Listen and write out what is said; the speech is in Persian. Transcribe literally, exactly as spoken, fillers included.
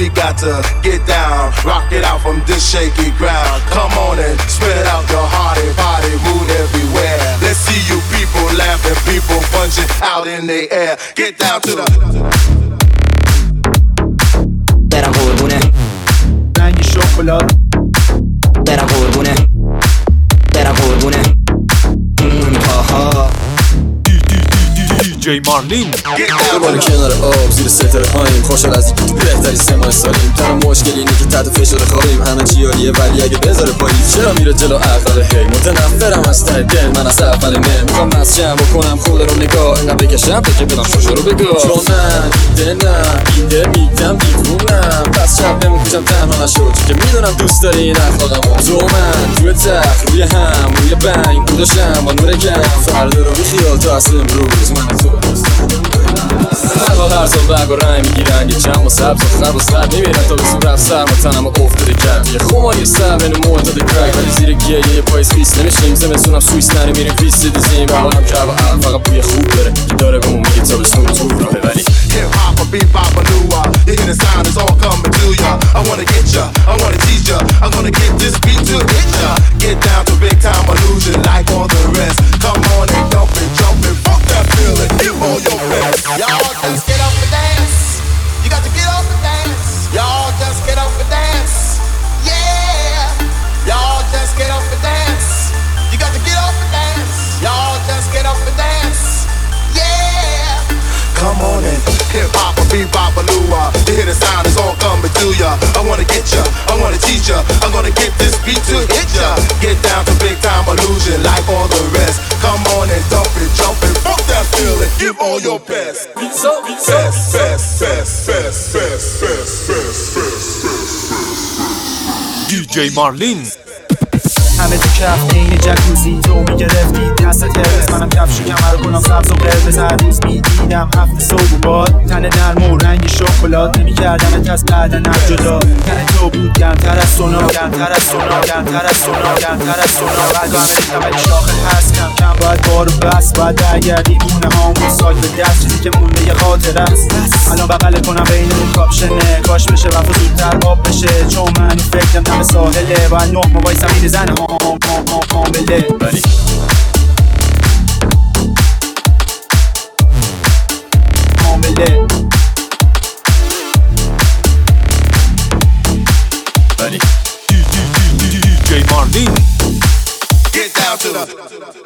we got to get down, rock it out from this shaky ground. Come on and spread out your hearty body, move everywhere. Let's see you people laughing, people punching out in the air. Get down to the برم قربونه رنگ شکلات برم قربونه برم قربونه آها دی جی مارلین دوباره کنار آب زیر ستاره پاییم، خوشحال از اینکه تو بهتری سه ماه سالیم. تنها مشکل اینه که تحت فشار خوابیم، همه چی عالیه ولی اگه بذاره پاییز چرا میره جلو عقل هی. متنفرم از ته دل، من از اول من میخوام مسجم بکنم خود رو نگاه اینقدر بکشم تا که بدم شوشو رو بگاه. چون من ایده نه ایده میدم بیرونم، پس شب نمیکشم تنها نشد که میدونم دوست داری این اخلاقمو. تو من توی تخت روی هم روی بنگ بوداشم با نور گم، فردا رو بیخیال تو اصل امروز من تو هوا هر سال برگ و رنگ میگیرن، یه جمع و سبز و خرب و سرد میبینن تا به صورت سرم و تنم افتاده کرد. یه خماری سر بین معتاد کرک ولی زیر گیه یه پاییز پیس نمیشیم. زمستونم سویس نره میریم پیس دیزیم و حالم کرد و عقل فقط بوی خوب داره که داره بهمون میگه تا به سنون تو راه ببری. Hip hop or bebop or new, you hear the sound, it's all coming to ya. I wanna get ya, I wanna teach ya, I'm gonna get this beat to hit ya. Get down to big time illusion like all the rest. Come on and dump it, jump it, fuck that feeling, give all your best. Y'all just get up and dance. You got to get up and dance. Y'all just get up and dance. Yeah. Y'all just get up and dance. You got to get up and dance. Y'all just get up and dance. Yeah. Come on and hip hop or bebop or lua, you hear the sound, it's all coming to ya. I wanna get ya, I wanna teach ya, I'm gonna get this beat to hit ya. Get down to big time illusion like all the rest. Come on and dump it, jump it, fuck that feeling, give all your best. So, so, Fest, fest, fest, fest, fest, fest, fest, fest, fest. دی جی مارلین همه تو کف این جکوزی تو میگرفتی دست ترس، منم کفش کمر کنم سبز و قرمز. هر روز میدیدم هفته صبح و باد، تن نرم و رنگ شکلات نمیکردمت از بدنم جدا. تن تو بود گرمتر از سونا، گرمتر از سونا، گرمتر از سونا، گرمتر از سونا. بعد همه ریختم ولی شاخه هستم کم، باید بارو بس باید برگردی خونه هام و ساک به دست، چیزی که مونده یه خاطر است. الان بغل کنم بین اون کاپشنه، کاش بشه وفا زودتر آب بشه، چون من فکرم دم ساحله باید نه ما وایسم این زن ها حامله. بری حامله بری دی جی مارلین Get down to the